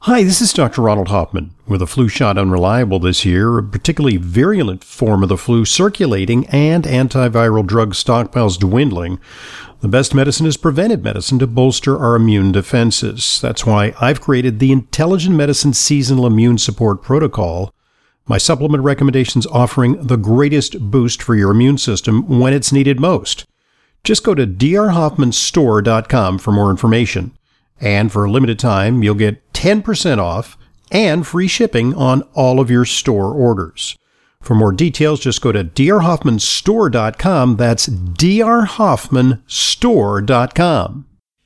Hi, this is Dr. Ronald Hoffman. With a flu shot unreliable this year, a particularly virulent form of the flu circulating, and antiviral drug stockpiles dwindling, the best medicine is preventive medicine to bolster our immune defenses. That's why I've created the Intelligent Medicine Seasonal Immune Support Protocol, my supplement recommendations offering the greatest boost for your immune system when it's needed most. Just go to drhoffmanstore.com for more information. And for a limited time, you'll get 10% off and free shipping on all of your store orders. For more details, just go to drhoffmanstore.com. That's drhoffmanstore.com.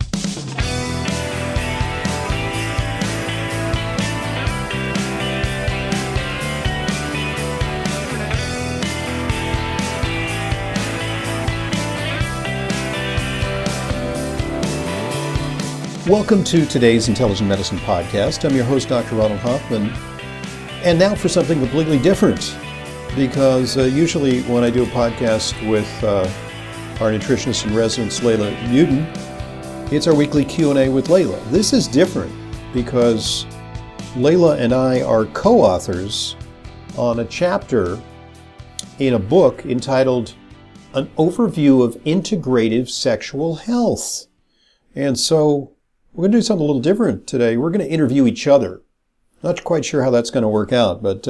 Welcome to today's Intelligent Medicine Podcast. I'm your host, Dr. Ronald Hoffman. And now for something completely different, because usually when I do a podcast with our nutritionist in residence, Layla Newton, it's our weekly Q&A with Layla. This is different because Layla and I are co-authors on a chapter in a book entitled An Overview of Integrative Sexual Health. And so we're going to do something a little different today. We're going to interview each other. Not quite sure how that's going to work out, but,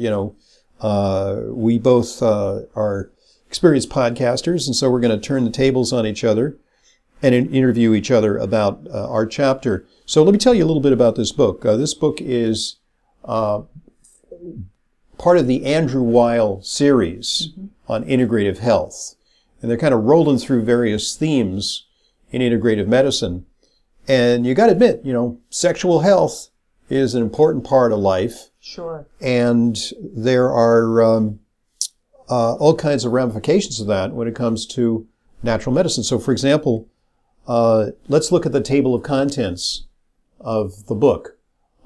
we both are experienced podcasters, and so we're going to turn the tables on each other and interview each other about our chapter. So let me tell you a little bit about this book. This book is part of the Andrew Weil series on integrative health. And they're kind of rolling through various themes in integrative medicine. And you got to admit, sexual health is an important part of life. Sure. And there are all kinds of ramifications of that when it comes to natural medicine. So, for example, let's look at the table of contents of the book.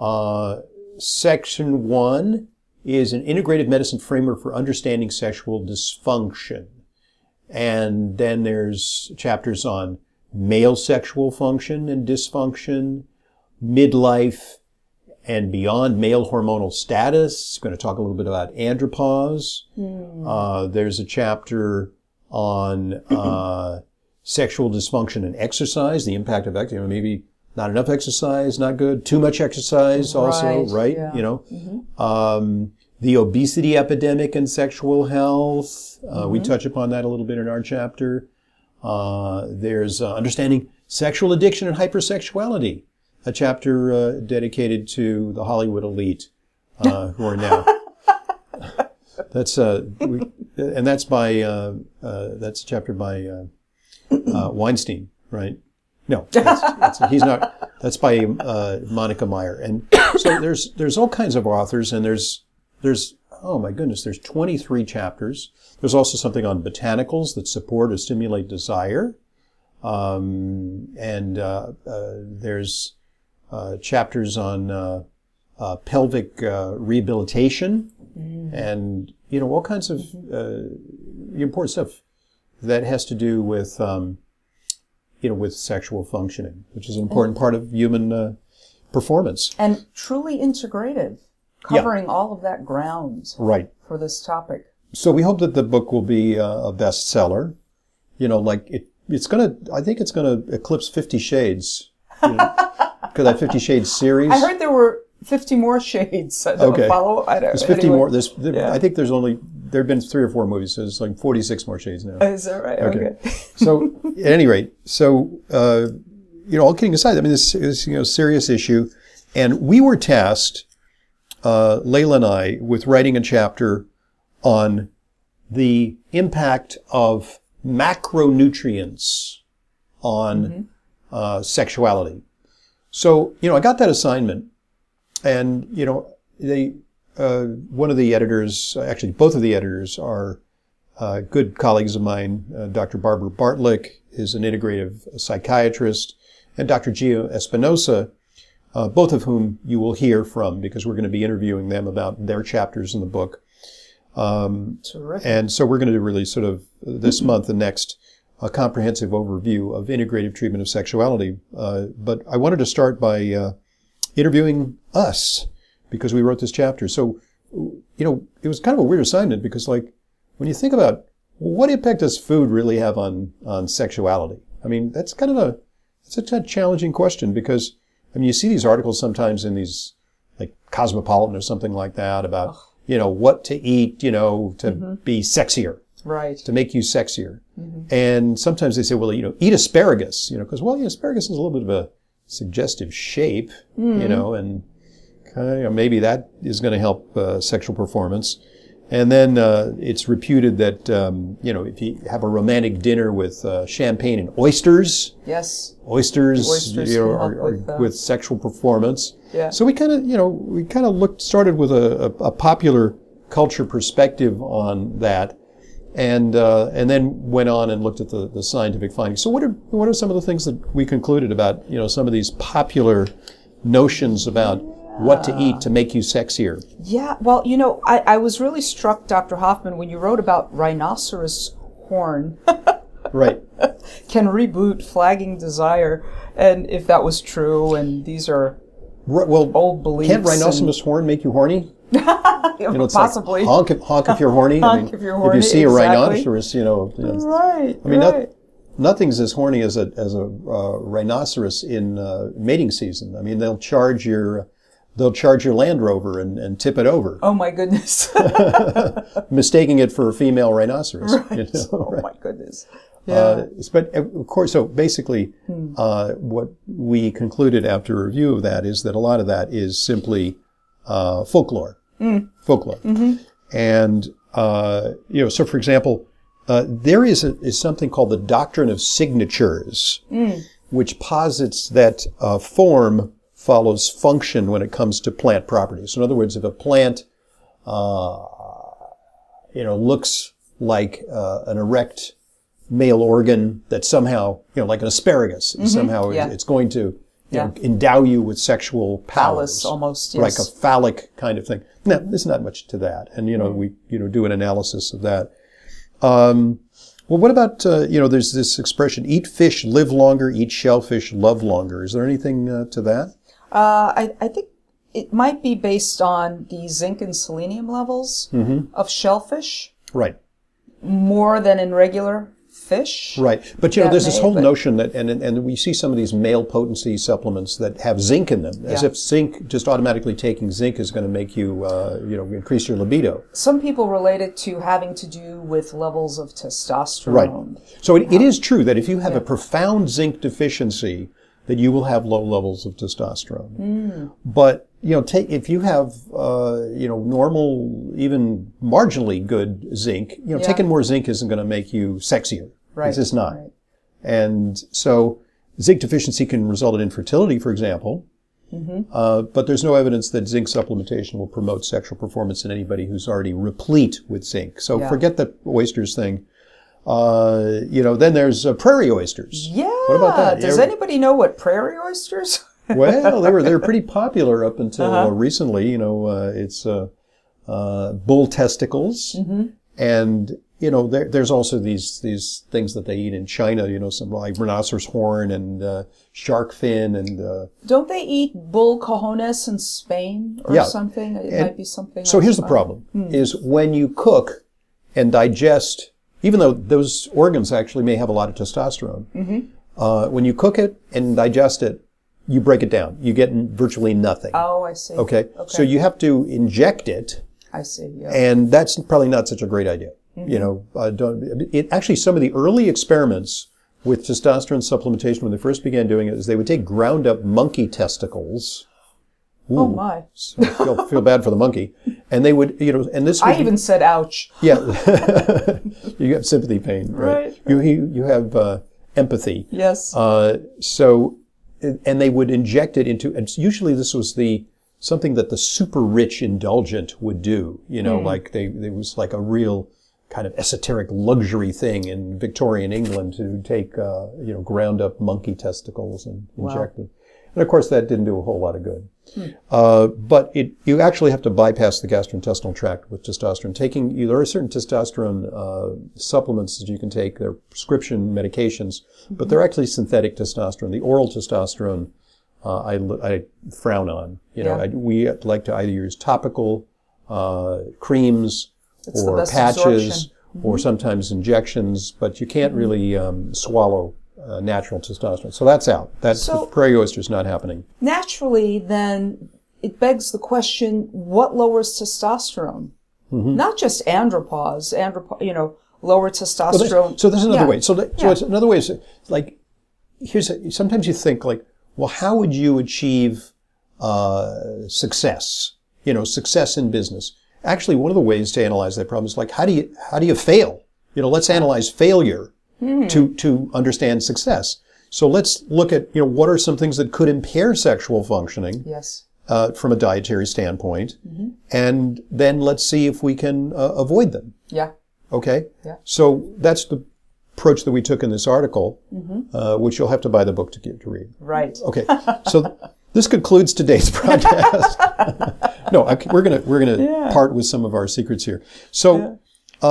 Section 1 is an integrative medicine framework for understanding sexual dysfunction. And then there's chapters on male sexual function and dysfunction, midlife and beyond, male hormonal status. Going to talk a little bit about andropause. There's a chapter on sexual dysfunction and exercise, the impact of exercise. Maybe not enough exercise, not good. Too much exercise also, right? Yeah. The obesity epidemic and sexual health. We touch upon that a little bit in our chapter. There's understanding sexual addiction and hypersexuality, a chapter dedicated to the Hollywood elite who are now. That's that's a chapter by Weinstein, right? No, he's not. That's by Monica Meyer, and so there's all kinds of authors, and there's oh my goodness, there's 23 chapters. There's also something on botanicals that support or stimulate desire. There's chapters on pelvic rehabilitation and, all kinds of important stuff that has to do with, with sexual functioning, which is an important part of human performance. And truly integrative, covering all of that ground for this topic. So we hope that the book will be a bestseller. I think it's going to eclipse 50 Shades. Because that 50 Shades series. I heard there were 50 more shades. Follow. There's 50 more. I think there have been 3 or 4 movies, so there's like 46 more shades now. Is that right? Okay. So at any rate, all kidding aside, I mean, this is, serious issue. And we were tasked, Layla and I, with writing a chapter on the impact of macronutrients on sexuality. So, I got that assignment, and, one of the editors, actually both of the editors are good colleagues of mine. Dr. Barbara Bartlick is an integrative psychiatrist, and Dr. Gio Espinosa, both of whom you will hear from because we're going to be interviewing them about their chapters in the book. Terrific. And so we're going to do really sort of this month and next a comprehensive overview of integrative treatment of sexuality. But I wanted to start by interviewing us because we wrote this chapter. So, it was kind of a weird assignment because, like, when you think about what impact does food really have on sexuality? I mean, that's kind of it's a challenging question because, I mean, you see these articles sometimes in these, like, Cosmopolitan or something like that about, what to eat, to be sexier. Right. To make you sexier. And sometimes they say, well, eat asparagus, because, asparagus is a little bit of a suggestive shape, and maybe that is going to help sexual performance. And then it's reputed that, if you have a romantic dinner with champagne and oysters, yes, oysters are with sexual performance. Yeah. So we kind of started with a popular culture perspective on that, and then went on and looked at the scientific findings. So what are some of the things that we concluded about some of these popular notions about what to eat to make you sexier? Yeah, well, I was really struck, Dr. Hoffman, when you wrote about rhinoceros horn. Right. Can reboot flagging desire, and if that was true, and these are old beliefs. Can't rhinoceros horn make you horny? It's possibly. Like honk if you're horny. Honk if you're horny. If you see exactly. a rhinoceros, Right. I mean, nothing's as horny as a rhinoceros in mating season. I mean, they'll charge your Land Rover and tip it over. Oh my goodness. Mistaking it for a female rhinoceros. Right. Oh my goodness. Yeah. But of course, so basically, what we concluded after a review of that is that a lot of that is simply folklore. Folklore. And, so for example, there is something called the doctrine of signatures, which posits that form follows function when it comes to plant properties. So in other words, if a plant, looks like an erect male organ that somehow, like an asparagus, somehow it's going to endow you with sexual powers. Phallus, almost, yes. Like a phallic kind of thing. No, there's not much to that. And, we, do an analysis of that. Well, what about, there's this expression, eat fish, live longer, eat shellfish, love longer. Is there anything to that? I think it might be based on the zinc and selenium levels of shellfish. Right. More than in regular fish. Right. But, there's this whole notion that, and we see some of these male potency supplements that have zinc in them, as if zinc, just automatically taking zinc is going to make you, increase your libido. Some people relate it to having to do with levels of testosterone. Right. So it is true that if you have a profound zinc deficiency, that you will have low levels of testosterone. But, if you have, normal, even marginally good zinc, taking more zinc isn't going to make you sexier. Right. It's just not. Right. And so zinc deficiency can result in infertility, for example. But there's no evidence that zinc supplementation will promote sexual performance in anybody who's already replete with zinc. So forget the oysters thing. Then there's prairie oysters. Yeah. What about that? Does anybody know what prairie oysters? Well, they were pretty popular up until recently. It's bull testicles, and there's also these things that they eat in China. Some like rhinoceros horn and shark fin, and don't they eat bull cojones in Spain or something? It might be something. So here's the problem: is when you cook and digest. Even though those organs actually may have a lot of testosterone, when you cook it and digest it, you break it down. You get virtually nothing. Oh, I see. Okay. So you have to inject it. I see. Yeah. And that's probably not such a great idea. Actually, some of the early experiments with testosterone supplementation when they first began doing it is they would take ground up monkey testicles. Ooh, oh my! So feel bad for the monkey, and they would, and this. I even said, "Ouch!" Yeah, you have sympathy pain, right? You have empathy. Yes. So, and they would inject it into, and usually this was something that the super rich indulgent would do. Like there was like a real kind of esoteric luxury thing in Victorian England to take, ground up monkey testicles and inject them. And of course, that didn't do a whole lot of good. But you actually have to bypass the gastrointestinal tract with testosterone. There are certain testosterone supplements that you can take. They're prescription medications, but they're actually synthetic testosterone. The oral testosterone I frown on. Yeah. We like to either use topical creams It's the or best patches absorption. or sometimes injections, but you can't really swallow natural testosterone. So that's out. So- prairie oyster's not happening. Naturally, then, it begs the question, what lowers testosterone? Not just andropause, lower testosterone. So there's another Yeah. way. So it's another way is like, sometimes you think like, well, how would you achieve success? Success in business. Actually, one of the ways to analyze that problem is like, how do you fail? Let's analyze failure to understand success. So let's look at, what are some things that could impair sexual functioning Yes. From a dietary standpoint, and then let's see if we can avoid them. Yeah. Okay? Yeah. So that's the approach that we took in this article, which you'll have to buy the book to read. Right. Okay. So this concludes today's broadcast. No, we're gonna part with some of our secrets here. So,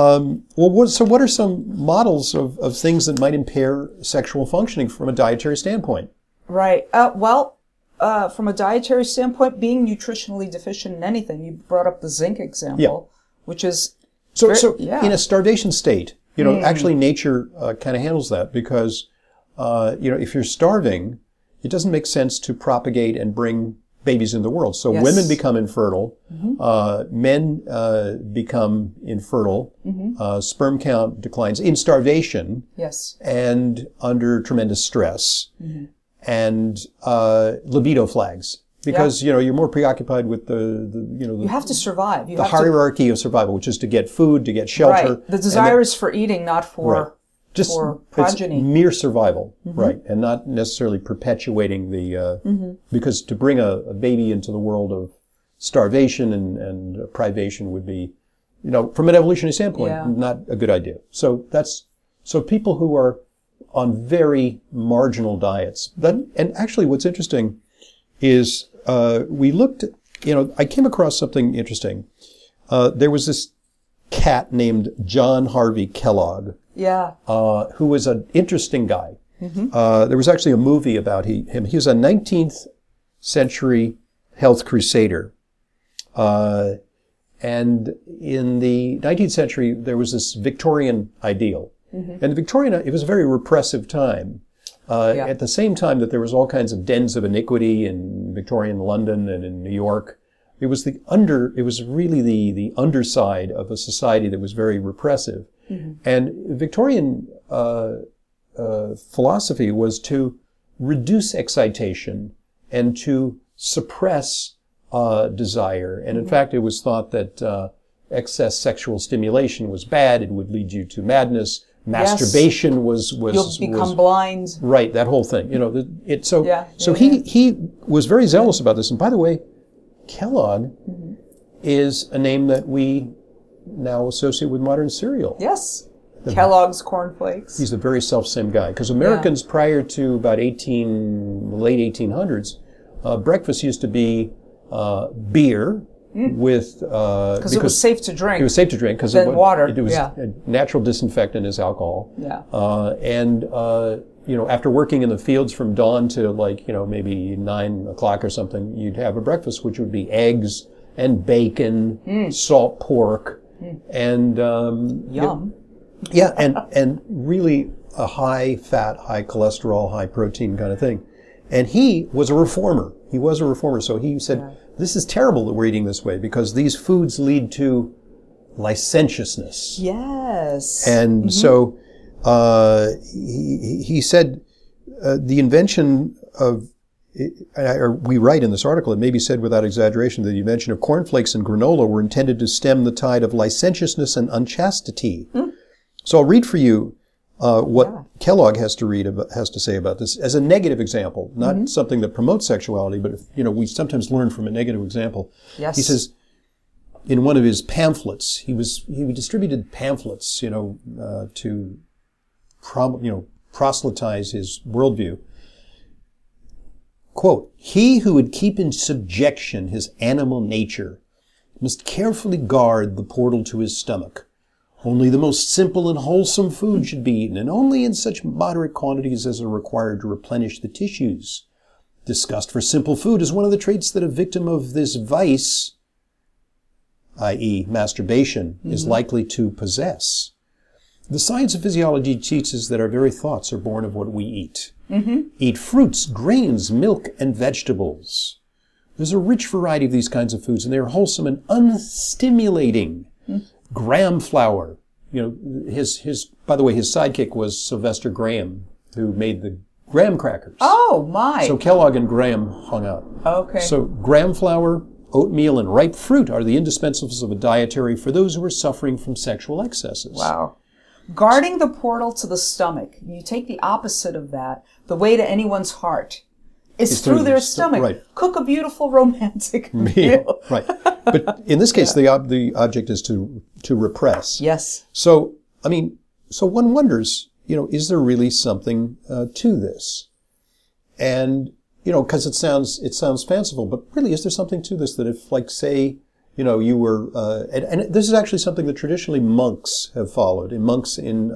what are some models of things that might impair sexual functioning from a dietary standpoint? Right. From a dietary standpoint, being nutritionally deficient in anything, you brought up the zinc example, which is So in a starvation state, actually nature kind of handles that because, if you're starving, it doesn't make sense to propagate and bring babies in the world. So women become infertile, men become infertile, sperm count declines in starvation, and under tremendous stress, and libido flags. Because, you're more preoccupied with you have to survive. The hierarchy of survival, which is to get food, to get shelter. Right. The desire is for eating, not for progeny. It's mere survival, right, and not necessarily perpetuating the, because to bring a baby into the world of starvation and privation would be, from an evolutionary standpoint, not a good idea. So people who are on very marginal diets, and actually what's interesting is, we looked, I came across something interesting. There was this cat named John Harvey Kellogg. Who was an interesting guy. There was actually a movie about him. He was a 19th century health crusader. And in the 19th century, there was this Victorian ideal. And the Victorian, it was a very repressive time. At the same time that there was all kinds of dens of iniquity in Victorian London and in New York, it was really the underside of a society that was very repressive. And Victorian philosophy was to reduce excitation and to suppress desire. And in fact, it was thought that excess sexual stimulation was bad. It would lead you to madness. Masturbation was you'll become blind. Right, that whole thing. He was very zealous about this. And by the way, Kellogg is a name that we now associate with modern cereal. Yes. Kellogg's Corn Flakes. He's a very self-same guy. Because Americans prior to about late 1800s, breakfast used to be beer with... because it was safe to drink. It was safe to drink because water. It was a natural disinfectant as alcohol. After working in the fields from dawn to maybe 9 o'clock or something, you'd have a breakfast which would be eggs and bacon, salt pork, and yum. And really a high fat, high cholesterol, high protein kind of thing. And he was a reformer. So he said, this is terrible that we're eating this way because these foods lead to licentiousness. Yes. And so he said the invention of, we write in this article, it may be said without exaggeration, that the invention of cornflakes and granola were intended to stem the tide of licentiousness and unchastity. So I'll read for you what Kellogg has to say about this as a negative example, not something that promotes sexuality, but we sometimes learn from a negative example. Yes. He says in one of his pamphlets, he distributed pamphlets, to proselytize his worldview. Quote, "He who would keep in subjection his animal nature must carefully guard the portal to his stomach. Only the most simple and wholesome food should be eaten, and only in such moderate quantities as are required to replenish the tissues. disgust for simple food is one of the traits that a victim of this vice, i.e. masturbation, is likely to possess. The science of physiology teaches that our very thoughts are born of what we eat. Eat fruits, grains, milk, and vegetables. There's a rich variety of these kinds of foods, and they are wholesome and unstimulating. Graham flour. You know, by the way, his sidekick was Sylvester Graham, who made the graham crackers. Oh, my. So Kellogg and Graham hung out. Okay. So graham flour, oatmeal, and ripe fruit are the indispensables of a dietary for those who are suffering from sexual excesses. Wow. Guarding the portal to the stomach. You take the opposite of that. The way to anyone's heart is through their stomach. Right. Cook a beautiful romantic meal. Right. But in this case, the object is to repress. Yes. So, I mean, so one wonders, you know, is there really something to this? And, you know, because it sounds fanciful, but really, is there something to this that if, like, say, you know, you were, and this is actually something that traditionally monks have followed, and monks in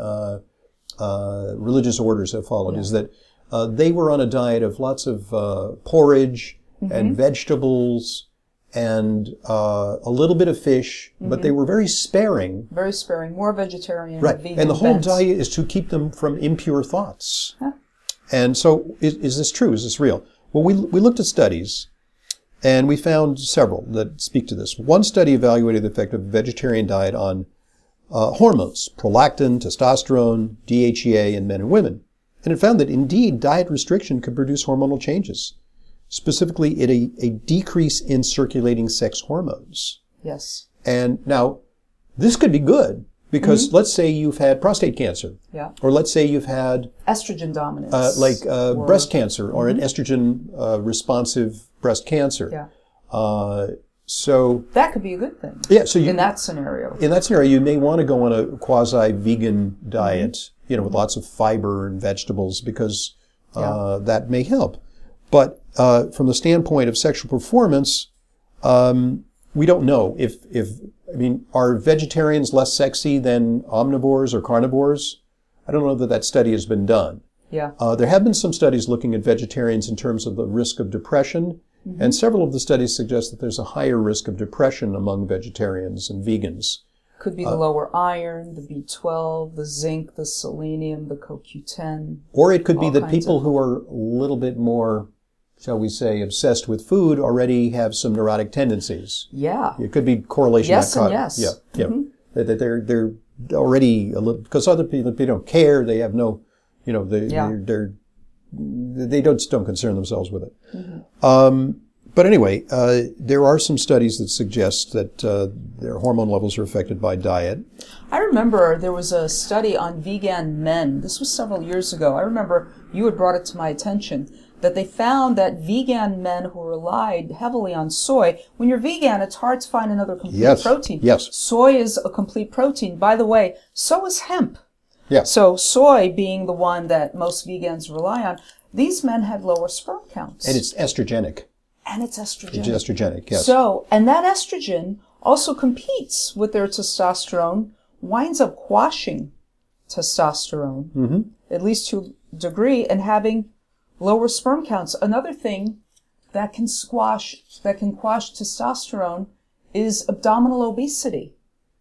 religious orders have followed, is that they were on a diet of lots of porridge and vegetables and a little bit of fish, but they were very sparing. Very sparing, more vegetarian, right? Vegan and the whole bent. diet is to keep them from impure thoughts. Huh. And so, is this true? Is this real? Well, we looked at studies. And we found several that speak to this. One study evaluated the effect of a vegetarian diet on hormones, prolactin, testosterone, DHEA in men and women. And it found that indeed diet restriction could produce hormonal changes, specifically a decrease in circulating sex hormones. Yes. And now, this could be good because let's say you've had prostate cancer. Yeah. Or let's say you've had estrogen dominance. breast cancer or an estrogen responsive breast cancer. Yeah. So that could be a good thing. Yeah. So in that scenario. In that scenario, you may want to go on a quasi-vegan diet, you know, with lots of fiber and vegetables because that may help. But from the standpoint of sexual performance, we don't know if I mean, are vegetarians less sexy than omnivores or carnivores? I don't know that study has been done. Yeah. There have been some studies looking at vegetarians in terms of the risk of depression, and several of the studies suggest that there's a higher risk of depression among vegetarians and vegans. Could be the lower iron, the B12, the zinc, the selenium, the CoQ10. Or it could be that people who are a little bit more, shall we say, obsessed with food already have some neurotic tendencies. Yeah. It could be correlation. Yes and yes. Yeah. That they're already a little, because other people, they don't care, they have no, you know, they don't concern themselves with it. But anyway, there are some studies that suggest that their hormone levels are affected by diet. I remember there was a study on vegan men. This was several years ago. I remember you had brought it to my attention that they found that vegan men who relied heavily on soy, when you're vegan, it's hard to find another complete protein. Yes. Soy is a complete protein. By the way, so is hemp. Yeah. So soy being the one that most vegans rely on, these men had lower sperm counts. And it's estrogenic. It's estrogenic. It's estrogenic, yes. So, and that estrogen also competes with their testosterone, winds up quashing testosterone, at least to a degree, and having lower sperm counts. Another thing that can quash testosterone is abdominal obesity.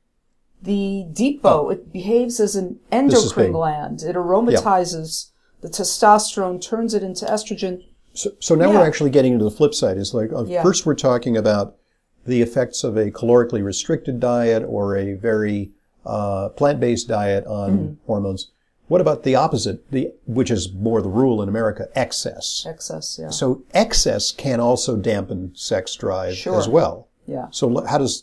The depot, it behaves as an endocrine gland. It aromatizes the testosterone, turns it into estrogen. So now we're actually getting into the flip side. It's like, first we're talking about the effects of a calorically restricted diet or a very plant-based diet on hormones. What about the opposite, which is more the rule in America, excess? Excess, yeah. So excess can also dampen sex drive as well. Yeah. So how does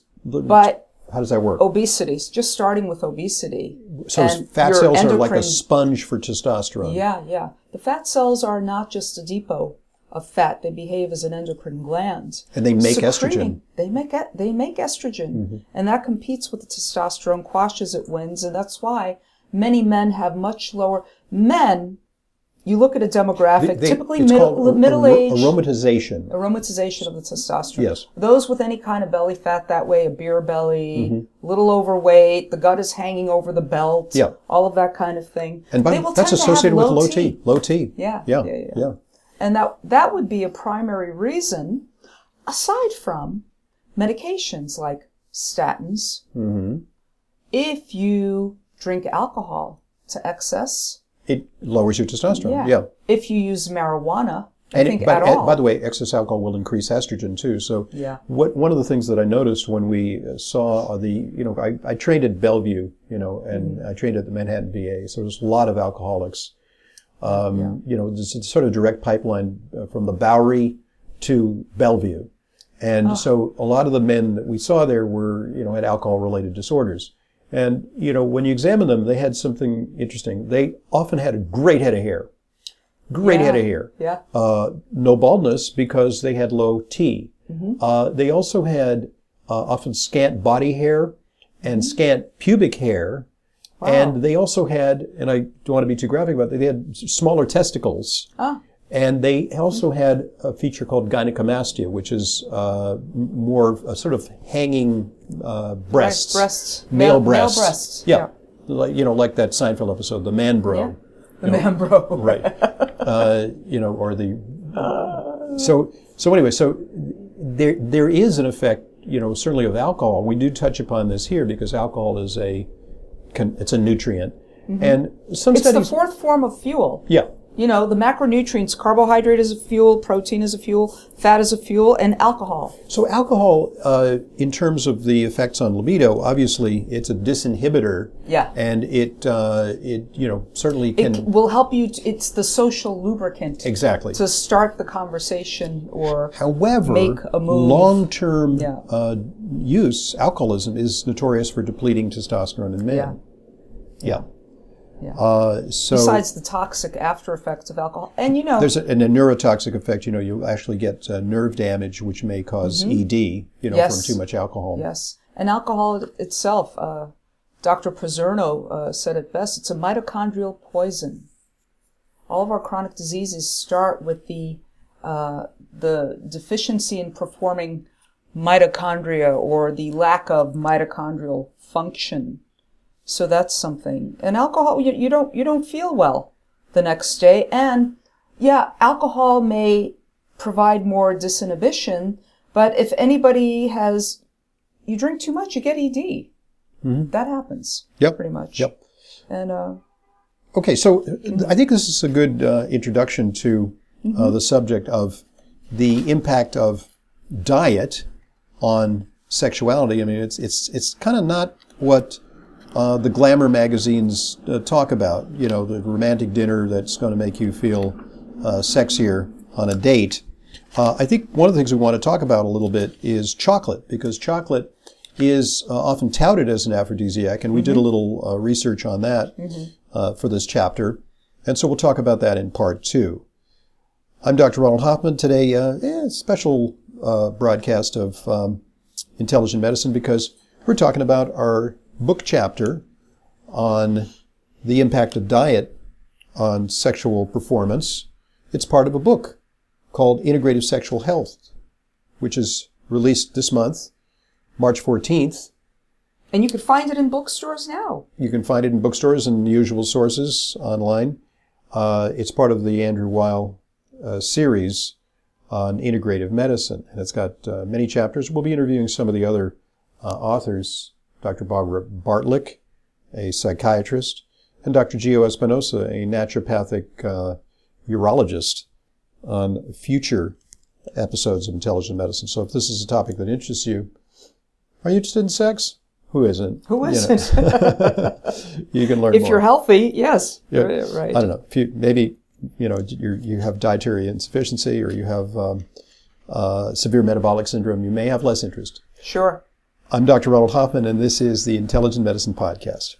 that work? Obesity, just starting with obesity. So fat cells are like a sponge for testosterone. Yeah. The fat cells are not just a depot of fat. They behave as an endocrine gland. And they make estrogen. They make estrogen. And that competes with the testosterone, quashes it, wins. And that's why many men have much lower... Men, you look at a demographic, typically middle-aged... Aromatization of the testosterone. Yes. Those with any kind of belly fat that way, a beer belly, little overweight, the gut is hanging over the belt, all of that kind of thing. And that's associated with low T. Low T. Yeah. And that would be a primary reason, aside from medications like statins. Mm-hmm. If you drink alcohol to excess, it lowers your testosterone. Yeah. If you use marijuana, at all. By the way, excess alcohol will increase estrogen too. So one of the things that I noticed when we saw I trained at Bellevue, and I trained at the Manhattan VA, so there's a lot of alcoholics. There's a sort of direct pipeline from the Bowery to Bellevue. And so a lot of the men that we saw there were, had alcohol-related disorders. And, when you examine them, they had something interesting. They often had a great head of hair. Head of hair. Yeah. No baldness because they had low T. Mm-hmm. They also had often scant body hair and scant pubic hair. Wow. And they also had, and I don't want to be too graphic about it, they had smaller testicles. Ah. And they also had a feature called gynecomastia, which is more sort of hanging breasts. Breasts. Male breasts. Male breasts. Yeah. Like that Seinfeld episode, The Man Bro. Yeah. The Man Bro. Right. Or the... So anyway, there is an effect, certainly of alcohol. We do touch upon this here because alcohol is it's a nutrient. Mm-hmm. And some studies... It's the fourth form of fuel. Yeah. The macronutrients, carbohydrate is a fuel, protein is a fuel, fat is a fuel, and alcohol. So alcohol, in terms of the effects on libido, obviously it's a disinhibitor. Yeah. And it certainly can... It will help you, it's the social lubricant. Exactly. To start the conversation or However, make a move. Long-term use, alcoholism, is notorious for depleting testosterone in men. Yeah. Yeah. Besides the toxic after effects of alcohol. And there's a neurotoxic effect. You actually get nerve damage, which may cause ED, from too much alcohol. Yes. And alcohol itself, Dr. Pizzerno said it best, it's a mitochondrial poison. All of our chronic diseases start with the deficiency in performing mitochondria or the lack of mitochondrial function. So that's something. And alcohol, you don't feel well the next day. And alcohol may provide more disinhibition, but if anybody you drink too much, you get ED. Mm-hmm. That happens. Yep. Pretty much. Yep. And okay, so I think this is a good introduction to the subject of the impact of diet on sexuality. I mean, it's kind of not what the glamour magazines talk about, the romantic dinner that's going to make you feel sexier on a date. I think one of the things we want to talk about a little bit is chocolate, because chocolate is often touted as an aphrodisiac, and we did a little research on that for this chapter, and so we'll talk about that in part 2. I'm Dr. Ronald Hoffman. Today, a special broadcast of Intelligent Medicine, because we're talking about our book chapter on the impact of diet on sexual performance. It's part of a book called Integrative Sexual Health, which is released this month, March 14th. And you can find it in bookstores now. You can find it in bookstores and the usual sources online. It's part of the Andrew Weil series on integrative medicine, and it's got many chapters. We'll be interviewing some of the other authors, Dr. Barbara Bartlick, a psychiatrist, and Dr. Gio Espinosa, a naturopathic urologist, on future episodes of Intelligent Medicine. So if this is a topic that interests you, are you interested in sex? Who isn't? Who isn't? You can learn if more. You're healthy, yes. Yeah. Right. I don't know. If you have dietary insufficiency, or you have severe metabolic syndrome, you may have less interest. Sure. I'm Dr. Ronald Hoffman, and this is the Intelligent Medicine Podcast.